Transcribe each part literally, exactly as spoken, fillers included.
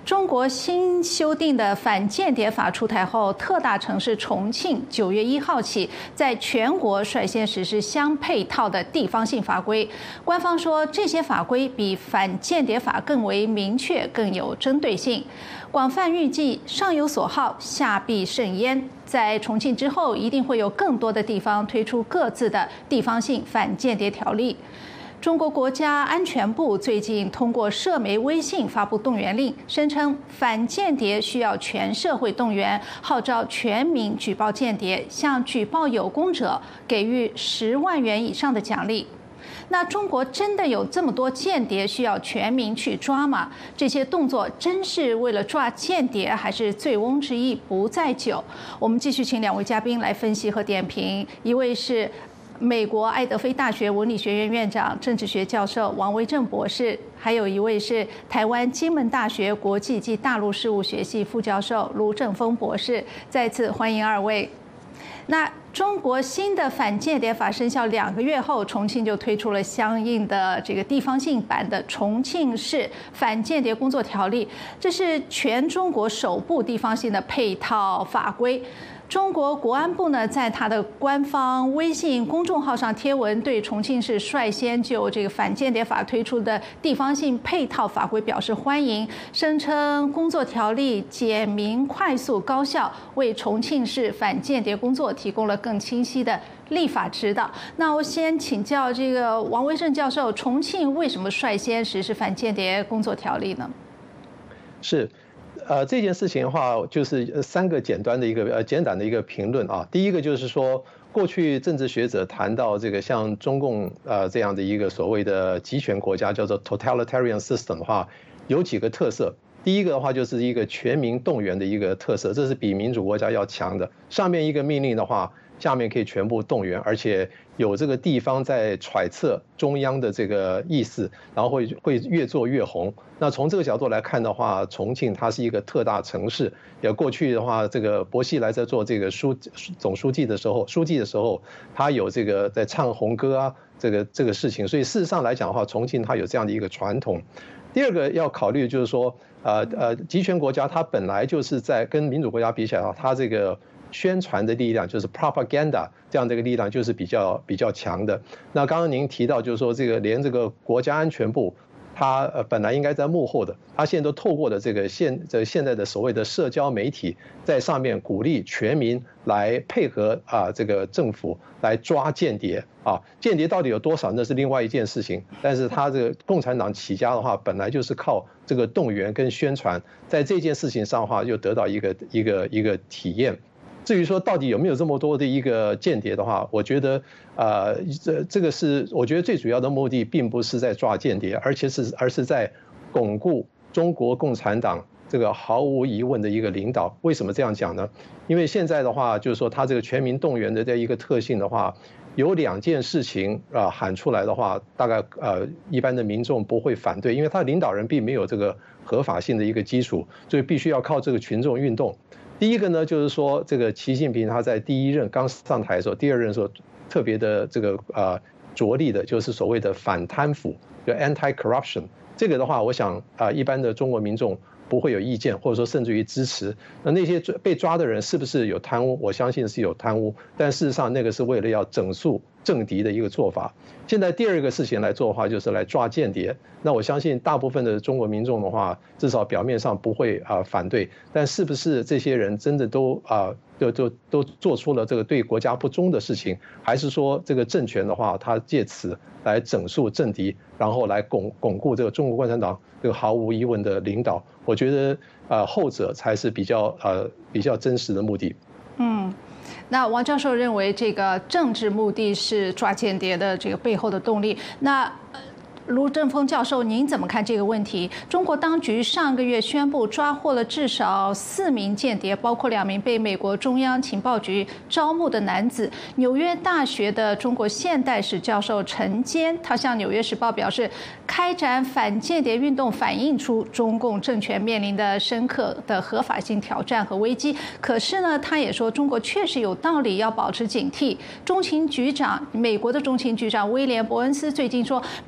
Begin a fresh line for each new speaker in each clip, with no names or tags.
中国新修订的反间谍法出台后，特大城市重庆九月一号起，在全国率先实施相配套的地方性法规。官方说，这些法规比反间谍法更为明确、更有针对性。广泛预计，上有所好，下必甚焉。在重庆之后，一定会有更多的地方推出各自的地方性反间谍条例。中国国家安全部最近通过社媒微信发布动员令，声称反间谍需要全社会动员，号召全民举报间谍，向举报有功者给予十万元以上的奖励。那中国真的有这么多间谍需要全民去抓吗？这些动作真是为了抓间谍，还是醉翁之意不在酒？我们继续请两位嘉宾来分析和点评。一位是美国爱德菲大学文理学院院长、政治学教授王维正博士，还有一位是台湾金门大学国际及大陆事务学系副教授卢正峰博士。再次欢迎二位。那中国新的反间谍法生效两个月后，重庆就推出了相应的这个地方性版的《重庆市反间谍工作条例》，这是全中国首部地方性的配套法规。中国国安部呢，在他的官方微信公众号上贴文，对重庆市率先就这个反间谍法推出的地方性配套法规表示欢迎，声称工作条例简明、快速、高效，为重庆市反间谍工作提供了更清晰的立法指导。那我先请教这个王维正教授，重庆为什么率先实施反间谍工作条例呢？
是。呃，这件事情的话，就是三个简单的一个呃简短的一个评论啊。第一个就是说，过去政治学者谈到这个像中共呃这样的一个所谓的集权国家，叫做 totalitarian system 的话，有几个特色。第一个的话就是一个全民动员的一个特色，这是比民主国家要强的。上面一个命令的话，下面可以全部动员，而且有这个地方在揣测中央的这个意思，然后会会越做越红。那从这个角度来看的话，重庆它是一个特大城市。也过去的话，这个薄熙来在做这个书总书记的时候，书记的时候，他有这个在唱红歌啊，这个这个事情。所以事实上来讲的话，重庆它有这样的一个传统。第二个要考虑就是说，呃呃，集权国家它本来就是在跟民主国家比起来啊，它这个宣传的力量就是 propaganda 这样的一个力量就是比较比较强的。那刚刚您提到就是说，这个连这个国家安全部，它呃本来应该在幕后的，它现在都透过的这个现这现在的所谓的社交媒体，在上面鼓励全民来配合啊这个政府来抓间谍啊，间谍到底有多少那是另外一件事情。但是它这个共产党起家的话，本来就是靠这个动员跟宣传，在这件事情上的话，就得到一个一个一个体验。至于说到底有没有这么多的一个间谍的话，我觉得，呃，这这个是我觉得最主要的目的，并不是在抓间谍，而且是而是在巩固中国共产党这个毫无疑问的一个领导。为什么这样讲呢？因为现在的话，就是说他这个全民动员的这一个特性的话，有两件事情啊喊出来的话，大概呃一般的民众不会反对，因为他领导人并没有这个合法性的一个基础，所以必须要靠这个群众运动。第一个呢，就是说这个习近平他在第一任刚上台的时候，第二任的时候特别的这个呃着力的，就是所谓的反贪腐，就 anti-corruption。这个的话，我想啊，一般的中国民众不会有意见，或者说甚至于支持。那那些被抓的人是不是有贪污？我相信是有贪污，但事实上那个是为了要整肃政敌的一个做法。现在第二个事情来做的话，就是来抓间谍。那我相信大部分的中国民众的话，至少表面上不会啊反对，但是不是这些人真的都啊就就都做出了这个对国家不忠的事情，还是说这个政权的话，他借此来整肃政敌，然后来巩巩固这个中国共产党这个毫无疑问的领导？我觉得啊后者才是比较呃比较真实的目的。
嗯。那王教授认为，这个政治目的是抓间谍的这个背后的动力。那卢正峰教授，您怎么看这个问题？中国当局上个月宣布抓获了至少四名间谍，包括两名被美国中央情报局招募的男子。纽约大学的中国现代史教授陈坚，他向《纽约时报》表示，开展反间谍运动反映出中共政权面临的深刻的合法性挑战和危机。可是呢，他也说，中国确实有道理要保持警惕。中情局长，美国的中情局长威廉·伯恩斯最近说，美国正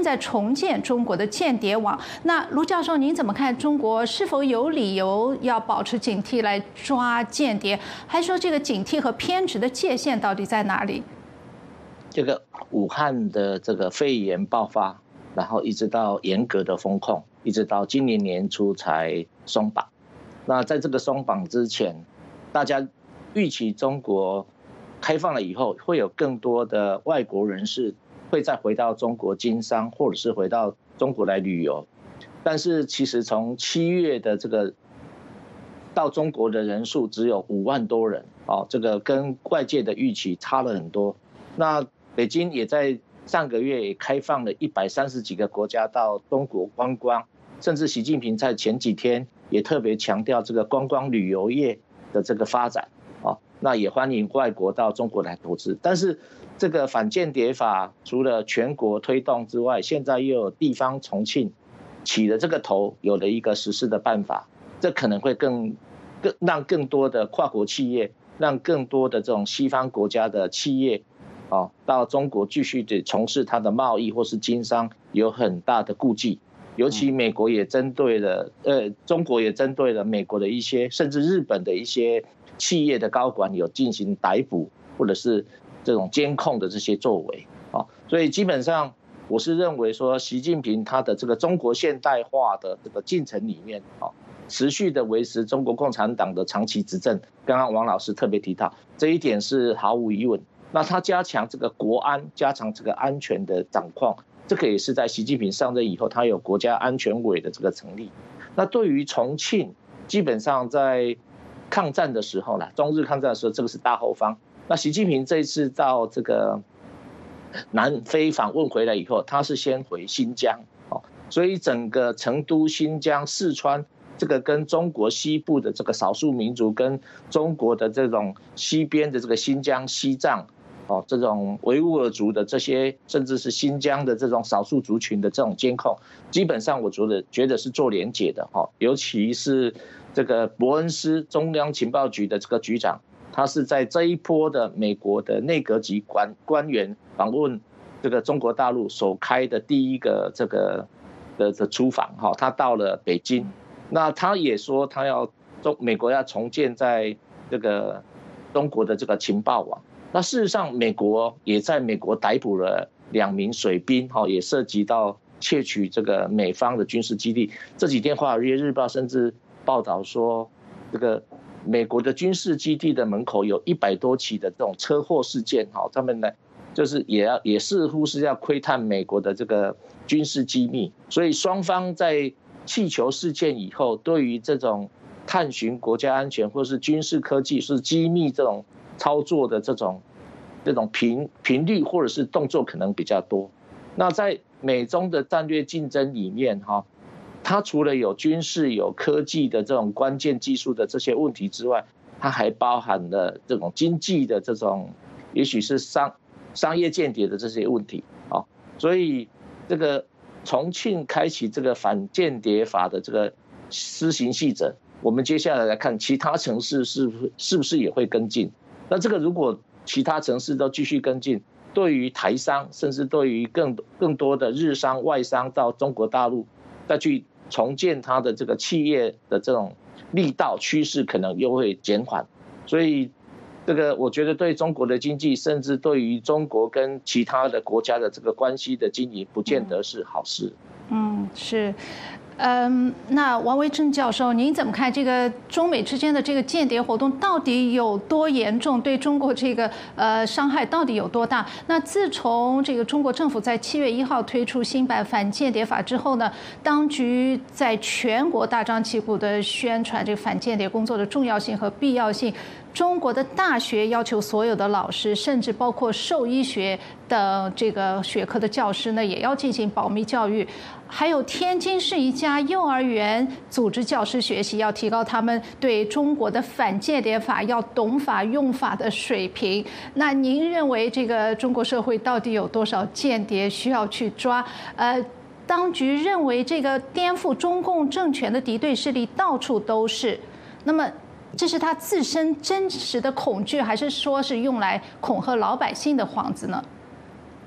正在重建中国的间谍网。那卢教授，您怎么看？中国是否有理由要保持警惕来抓间谍？还说这个警惕和偏执的界限到底在哪里？
这个武汉的这个肺炎爆发，然后一直到严格的封控，一直到今年年初才松绑。那在这个松绑之前，大家预期中国开放了以后，会有更多的外国人士会再回到中国经商，或者是回到中国来旅游。但是其实从七月的这个到中国的人数只有五万多人，哦，这个跟外界的预期差了很多。那北京也在上个月也开放了一百三十几个国家到中国观光，甚至习近平在前几天也特别强调这个观光旅游业的这个发展，哦，那也欢迎外国到中国来投资。但是这个反间谍法除了全国推动之外，现在又有地方重庆起了这个头，有了一个实施的办法，这可能会更更让更多的跨国企业，让更多的这种西方国家的企业，哦，到中国继续的从事它的贸易或是经商有很大的顾忌。尤其美国也针对了，呃，中国也针对了美国的一些，甚至日本的一些企业的高管有进行逮捕或者是这种监控的这些作为，哦，所以基本上我是认为说，习近平他的这个中国现代化的这个进程里面，哦，持续的维持中国共产党的长期执政。刚刚王老师特别提到这一点是毫无疑问。那他加强这个国安，加强这个安全的掌控。这个也是在习近平上任以后，他有国家安全委的这个成立。那对于重庆，基本上在抗战的时候呢，中日抗战的时候，这个是大后方。那习近平这一次到这个南非访问回来以后，他是先回新疆，哦，所以整个成都、新疆、四川，这个跟中国西部的这个少数民族，跟中国的这种西边的这个新疆、西藏。哦，这种维吾尔族的这些，甚至是新疆的这种少数族群的这种监控，基本上我觉得觉得是做连结的哈。尤其是这个伯恩斯中央情报局的这个局长，他是在这一波的美国的内阁级官官员访问这个中国大陆首开的第一个这个的的出访哈，他到了北京，那他也说他要中美国要重建在这个中国的这个情报网。那事实上，美国也在美国逮捕了两名水兵，哈，也涉及到窃取这个美方的军事基地。这几天《华尔街日报》甚至报道说，这个美国的军事基地的门口有一百多起的这种车祸事件，哈，他们呢就是也要也似乎是要窥探美国的这个军事机密。所以双方在气球事件以后，对于这种探寻国家安全或是军事科技是机密这种操作的这种这种频频率或者是动作可能比较多。那在美中的战略竞争里面，哈，它除了有军事、有科技的这种关键技术的这些问题之外，它还包含了这种经济的这种，也许是商商业间谍的这些问题啊。所以这个重庆开启这个反间谍法的这个施行细则，我们接下来来看其他城市是不是是不是也会跟进。那这个如果其他城市都继续跟进，对于台商，甚至对于更更多的日商、外商到中国大陆再去重建它的这个企业的这种力道趋势，可能又会减缓。所以，这个我觉得对中国的经济，甚至对于中国跟其他的国家的这个关系的经营，不见得是好事。
嗯，是。嗯，那王维正教授，您怎么看这个中美之间的这个间谍活动到底有多严重？对中国这个呃伤害到底有多大？那自从这个中国政府在七月一号推出新版反间谍法之后呢，当局在全国大张旗鼓的宣传这个反间谍工作的重要性和必要性。中国的大学要求所有的老师，甚至包括兽医学的这个学科的教师呢，也要进行保密教育。还有天津市一家幼儿园组织教师学习，要提高他们对中国的反间谍法要懂法用法的水平。那您认为这个中国社会到底有多少间谍需要去抓？呃，当局认为这个颠覆中共政权的敌对势力到处都是，那么这是他自身真实的恐惧，还是说是用来恐吓老百姓的幌子呢？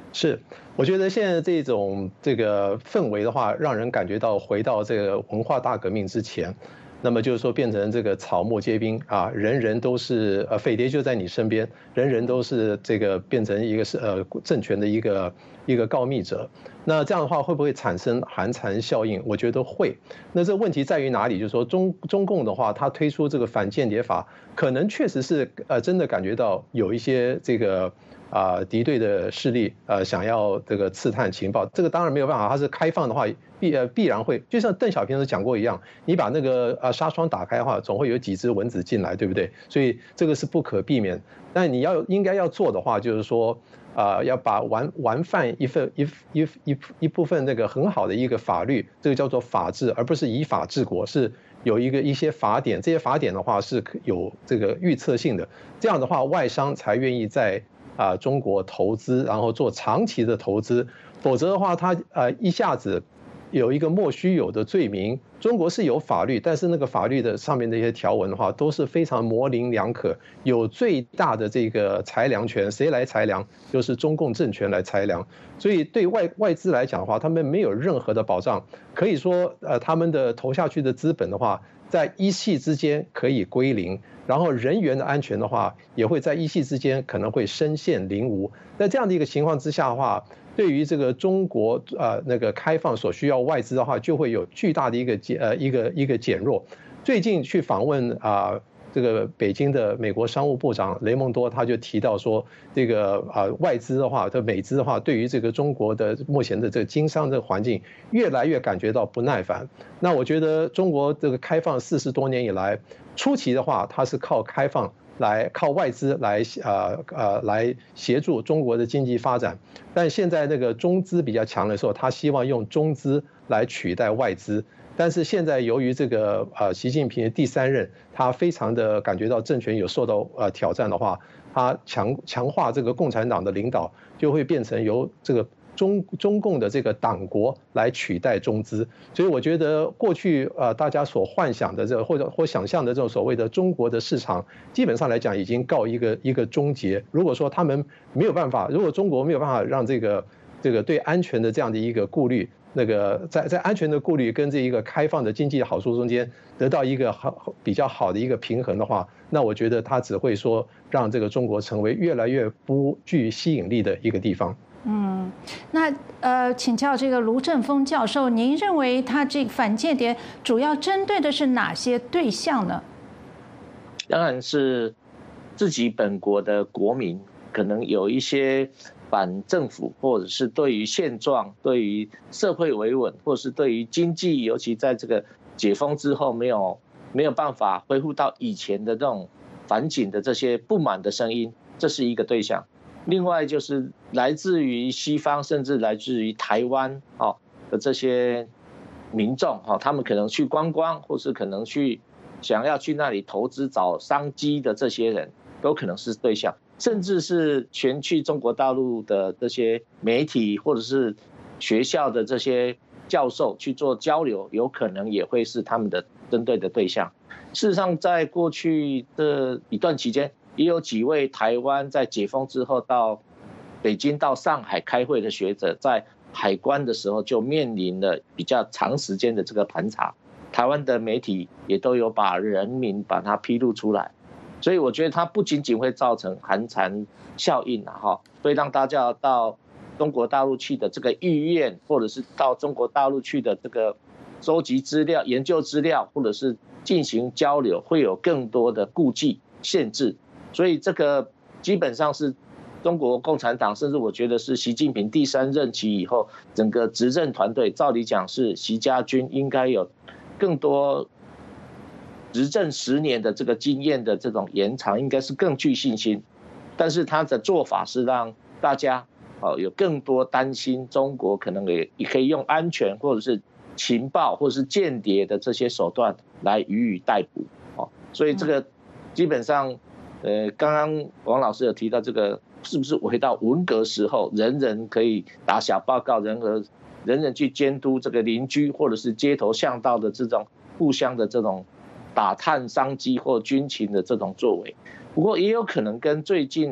是，我觉得现在这种这个氛围的话，让人感觉到回到这个文化大革命之前。那么就是说，变成这个草木皆兵啊，人人都是呃匪谍就在你身边，人人都是这个变成一个是呃政权的一个一个告密者。那这样的话会不会产生寒蝉效应？我觉得会。那这个问题在于哪里？就是说中中共的话，它推出这个反间谍法，可能确实是呃真的感觉到有一些这个。啊，敌对的势力呃想要这个刺探情报，这个当然没有办法，它是开放的话必呃必然会，就像邓小平都讲过一样，你把那个呃纱窗打开的话，总会有几只蚊子进来，对不对？所以这个是不可避免。但你要应该要做的话，就是说啊、呃、要把完完善一份一一一一部分那个很好的一个法律，这个叫做法治，而不是以法治国，是有一个一些法典，这些法典的话是有这个预测性的，这样的话外商才愿意在。啊，中国投资，然后做长期的投资，否则的话，他呃一下子有一个莫须有的罪名。中国是有法律，但是那个法律的上面的一些条文的话，都是非常模棱两可，有最大的这个裁量权，谁来裁量？就是中共政权来裁量。所以对外外资来讲的话，他们没有任何的保障，可以说，呃，他们的投下去的资本的话，在一夕之间可以归零。然后人员的安全的话，也会在一夕之间可能会身陷囹圄。在这样的一个情况之下的话，对于这个中国呃那个开放所需要外资的话，就会有巨大的一个减呃一个一个减弱。最近去访问啊、呃、这个北京的美国商务部长雷蒙多，他就提到说，这个啊、呃、外资的话，这美资的话，对于这个中国的目前的这个经商的环境，越来越感觉到不耐烦。那我觉得中国这个开放四十多年以来。初期的话，它是靠开放来靠外资来呃呃来协助中国的经济发展，但现在那个中资比较强的时候，他希望用中资来取代外资。但是现在由于这个呃习近平第三任，他非常的感觉到政权有受到呃挑战的话，他强强化这个共产党的领导，就会变成由这个。中中共的这个党国来取代中资，所以我觉得过去呃大家所幻想的这个或者或想象的这种所谓的中国的市场，基本上来讲已经告一个一个终结。如果说他们没有办法，如果中国没有办法让这个这个对安全的这样的一个顾虑，那个在在安全的顾虑跟这一个开放的经济好处中间得到一个好比较好的一个平衡的话，那我觉得它只会说让这个中国成为越来越不具吸引力的一个地方。
嗯，那呃，请教这个卢正峰教授，您认为他这个反间谍主要针对的是哪些对象呢？
当然是自己本国的国民，可能有一些反政府，或者是对于现状、对于社会维稳，或者是对于经济，尤其在这个解封之后没有没有办法恢复到以前的这种反警的这些不满的声音，这是一个对象。另外就是来自于西方，甚至来自于台湾哦的这些民众哈，他们可能去观光，或是可能去想要去那里投资找商机的这些人，都可能是对象，甚至是全去中国大陆的这些媒体或者是学校的这些教授去做交流，有可能也会是他们的针对的对象。事实上，在过去的一段期间，也有几位台湾在解封之后到北京、到上海开会的学者，在海关的时候就面临了比较长时间的这个盘查。台湾的媒体也都有把人名把它披露出来，所以我觉得它不仅仅会造成寒蝉效应啊，哈，会让大家到中国大陆去的这个意愿，或者是到中国大陆去的这个收集资料、研究资料，或者是进行交流，会有更多的顾忌、限制。所以这个基本上是中国共产党，甚至我觉得是习近平第三任期以后，整个执政团队，照理讲是习家军应该有更多执政十年的这个经验的这种延长，应该是更具信心。但是他的做法是让大家有更多担心，中国可能也也可以用安全或者是情报或者是间谍的这些手段来予以逮捕。所以这个基本上。呃，刚刚王老师有提到这个，是不是回到文革时候，人人可以打小报告，人和人人去监督这个邻居或者是街头巷道的这种互相的这种打探商机或军情的这种作为？不过也有可能跟最近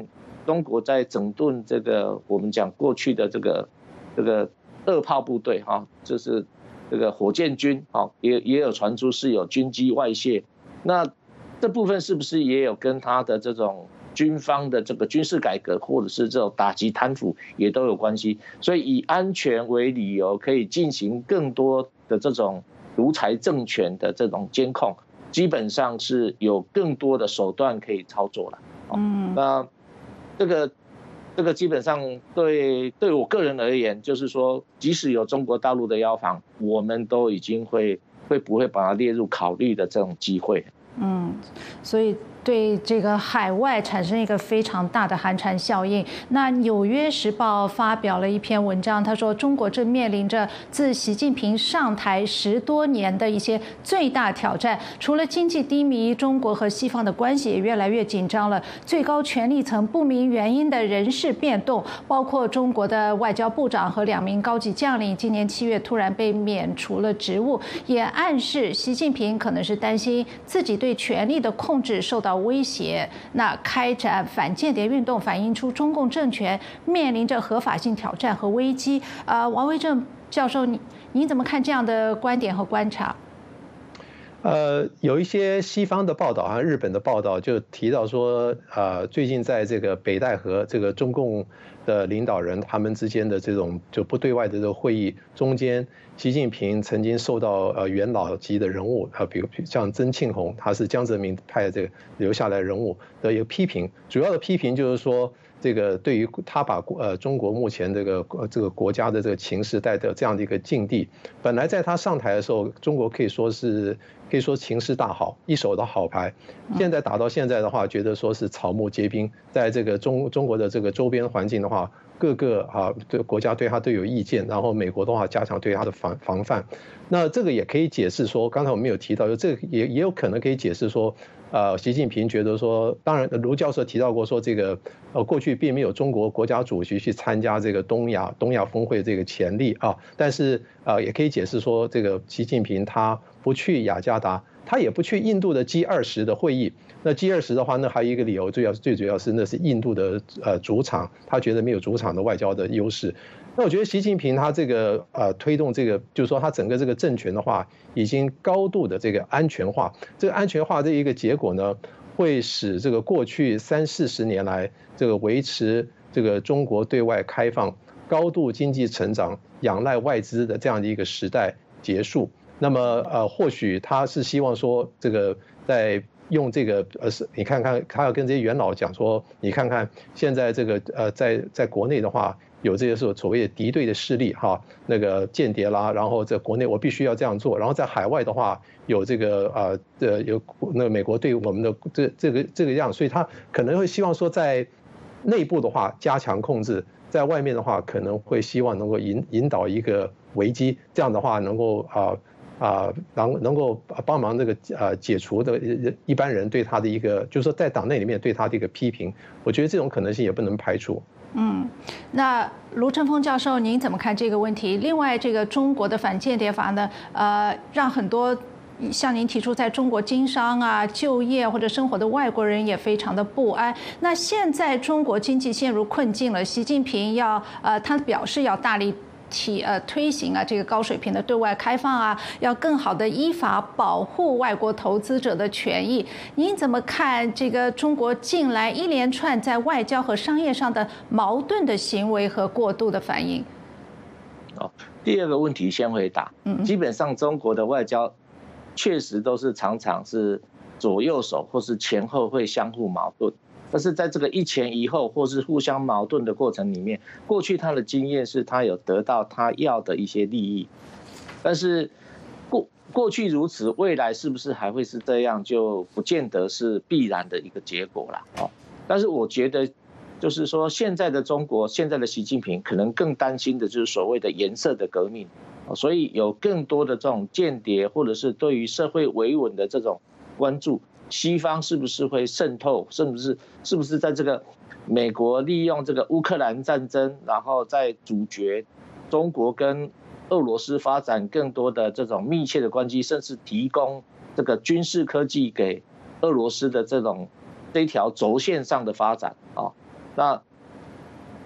中国在整顿这个我们讲过去的这个这个二炮部队哈，就是这个火箭军啊，也也有传出是有军机外泄，那这部分是不是也有跟他的这种军方的这个军事改革，或者是这种打击贪腐也都有关系？所以以安全为理由，可以进行更多的这种独裁政权的这种监控，基本上是有更多的手段可以操作了。嗯，那这个这个基本上对对我个人而言，就是说，即使有中国大陆的邀访，我们都已经会会不会把它列入考虑的这种机会。
嗯，所以对这个海外产生一个非常大的寒蝉效应。那《纽约时报》发表了一篇文章，他说中国正面临着自习近平上台十多年的一些最大挑战。除了经济低迷，中国和西方的关系也越来越紧张了。最高权力层不明原因的人事变动，包括中国的外交部长和两名高级将领今年七月突然被免除了职务，也暗示习近平可能是担心自己对权力的控制受到威胁。那开展反间谍运动反映出中共政权面临着合法性挑战和危机。呃，王威正教授，你您怎么看这样的观点和观察？
呃，有一些西方的报道啊，日本的报道就提到说，呃，最近在这个北戴河这个中共的领导人他们之间的这种就不对外的这个会议中间，习近平曾经受到呃元老级的人物啊，比如像曾庆红，他是江泽民派的这个留下来人物的一个批评，主要的批评就是说，这个对于他把呃中国目前这个这个国家的这个情势带的这样的一个境地，本来在他上台的时候，中国可以说是可以说情势大好，一手的好牌。现在打到现在的话，觉得说是草木皆兵，在这个中中国的这个周边环境的话，各个啊对国家对他都有意见，然后美国的话加强对他的防防范。那这个也可以解释说，刚才我们有提到，就这个也也有可能可以解释说。呃，习近平觉得说，当然卢教授提到过说，这个呃过去并没有中国国家主席去参加这个东亚东亚峰会这个潜力啊，但是呃也可以解释说，这个习近平他不去雅加达，他也不去印度的 G 二十的会议。那 G 二十的话，那还有一个理由，最要最主要是那是印度的呃主场，他觉得没有主场的外交的优势。那我觉得习近平他这个呃推动这个，就是说他整个这个政权的话，已经高度的这个安全化。这个安全化的一个结果呢，会使这个过去三四十年来这个维持这个中国对外开放、高度经济成长、仰赖外资的这样的一个时代结束。那么呃，或许他是希望说这个在。用这个呃，是你看看，他要跟这些元老讲说，你看看现在这个呃，在在国内的话，有这些所所谓的敌对的势力哈，那个间谍啦，然后在国内我必须要这样做，然后在海外的话有这个呃呃有那个美国对我们的这这个这个样，所以他可能会希望说在内部的话加强控制，在外面的话可能会希望能够引引导一个危机，这样的话能够啊。啊，能能够帮忙这个呃解除的一般人对他的一个，就是说在党内里面对他的一个批评，我觉得这种可能性也不能排除。
嗯，那卢成峰教授，您怎么看这个问题？另外，这个中国的反间谍法呢，呃，让很多像您提出在中国经商啊、就业或者生活的外国人也非常的不安。那现在中国经济陷入困境了，习近平要呃，他表示要大力。提呃推行啊这个高水平的对外开放啊，要更好的依法保护外国投资者的权益。您怎么看这个中国近来一连串在外交和商业上的矛盾的行为和过度的反应？
哦，第二个问题先回答。嗯，基本上中国的外交确实都是常常是左右手或是前后会相互矛盾。但是在这个一前一后或是互相矛盾的过程里面，过去他的经验是他有得到他要的一些利益，但是过过去如此，未来是不是还会是这样，就不见得是必然的一个结果了。哦，但是我觉得，就是说现在的中国，现在的习近平可能更担心的就是所谓的颜色的革命，所以有更多的这种间谍或者是对于社会维稳的这种关注。西方是不是会渗透？是不是是不是在这个美国利用这个乌克兰战争，然后再阻绝中国跟俄罗斯发展更多的这种密切的关系，甚至提供这个军事科技给俄罗斯的这种这一条轴线上的发展啊？那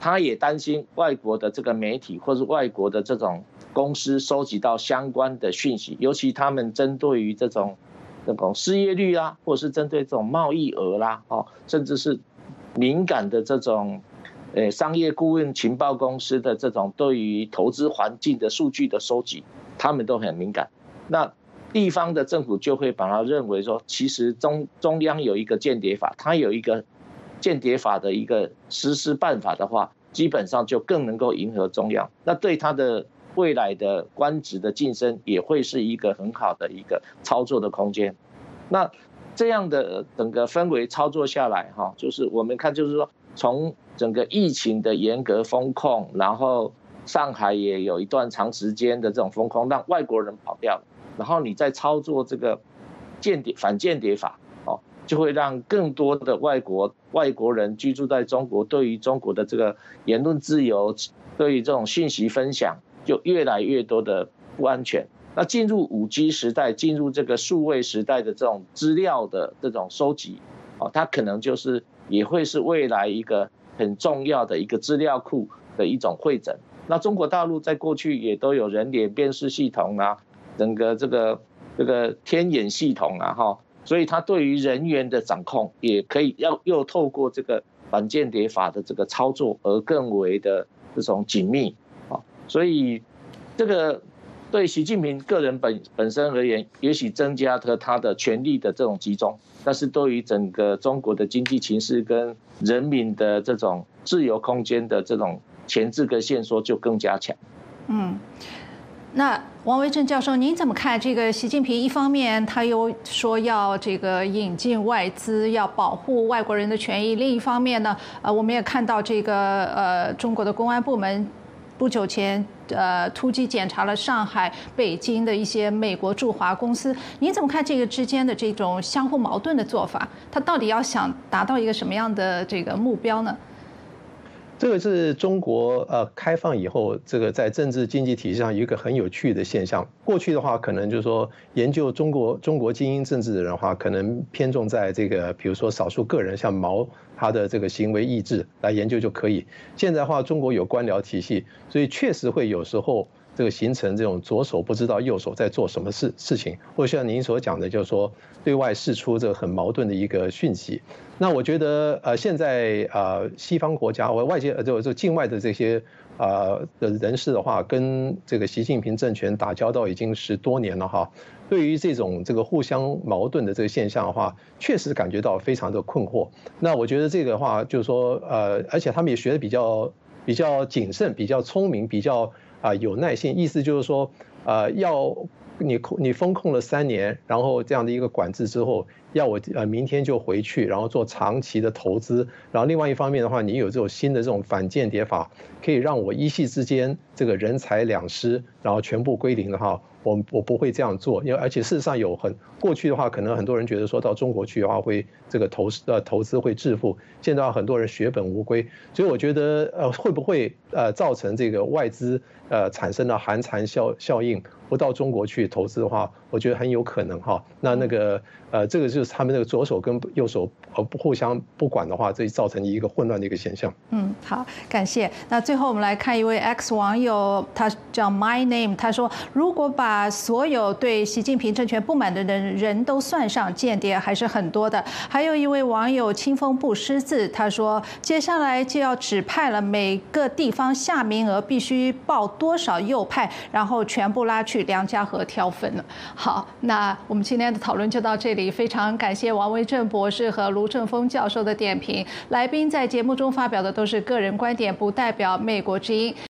他也担心外国的这个媒体或是外国的这种公司收集到相关的讯息，尤其他们针对于这种这种失业率啊，或是针对这种贸易额啦，哦，甚至是敏感的这种呃商业顾问情报公司的这种对于投资环境的数据的收集，他们都很敏感。那地方的政府就会把它认为说，其实中中央有一个间谍法，它有一个间谍法的一个实施办法的话，基本上就更能够迎合中央。那对它的未来的官职的晋升，也会是一个很好的一个操作的空间。那这样的整个氛围操作下来，哈，就是我们看，就是说从整个疫情的严格风控，然后上海也有一段长时间的这种风控，让外国人跑掉了。然后你再操作这个间谍反间谍法，哦，就会让更多的外国外国人居住在中国，对于中国的这个言论自由，对于这种信息分享，就越来越多的不安全。那进入 五 G 时代，进入这个数位时代的这种资料的这种收集，哦，它可能就是也会是未来一个很重要的一个资料库的一种汇整。那中国大陆在过去也都有人脸辨识系统啊。整个这个这个天眼系统啊，哈，所以它对于人员的掌控也可以要又透过这个反间谍法的这个操作而更为的这种紧密啊，所以这个对习近平个人本本身而言，也许增加了他的权力的这种集中，但是对于整个中国的经济情势跟人民的这种自由空间的这种钳制跟限缩就更加强。
嗯。那王维正教授，您怎么看这个习近平？一方面他又说要这个引进外资，要保护外国人的权益；另一方面呢，呃，我们也看到这个呃中国的公安部门不久前呃突击检查了上海、北京的一些美国驻华公司。您怎么看这个之间的这种相互矛盾的做法？他到底要想达到一个什么样的这个目标呢？
这个是中国呃开放以后，这个在政治经济体系上有一个很有趣的现象。过去的话，可能就是说研究中国中国精英政治的人的话，可能偏重在这个比如说少数个人，像毛他的这个行为意志来研究就可以。现在的话，中国有官僚体系，所以确实会有时候这个形成这种左手不知道右手在做什么事事情，或者像您所讲的，就是说对外释出这个很矛盾的一个讯息。那我觉得呃现在呃西方国家或外界呃就就境外的这些呃的人士的话，跟这个习近平政权打交道已经十多年了哈。对于这种这个互相矛盾的这个现象的话，确实感觉到非常的困惑。那我觉得这个的话就是说呃，而且他们也学得比较比较谨慎，比较聪明，比较啊有耐性。意思就是说呃要你你封控了三年，然后这样的一个管制之后，要我呃明天就回去，然后做长期的投资，然后另外一方面的话，你有这种新的这种反间谍法，可以让我一夕之间这个人财两失，然后全部归零的话，我我不会这样做，因为而且事实上有很过去的话，可能很多人觉得说到中国去的话会这个投呃投资会致富，现在很多人血本无归，所以我觉得呃会不会呃造成这个外资呃产生了寒蝉效效应，不到中国去投资的话，我觉得很有可能哈。那那个呃这个就是他们那个左手跟右手呃不互相不管的话，这造成一个混乱的一个现象。
嗯，好，感谢。那最后我们来看一位 X 网友，他叫 My Name， 他说如果把所有对习近平政权不满的人人都算上，间谍还是很多的。还有一位网友清风不识字，他说接下来就要指派了，每个地方下名额必须报多少右派，然后全部拉去梁家河挑分了。好，那我们今天的讨论就到这里，非常感谢王维正博士和卢正峰教授的点评。来宾在节目中发表的都是个人观点，不代表美国之音。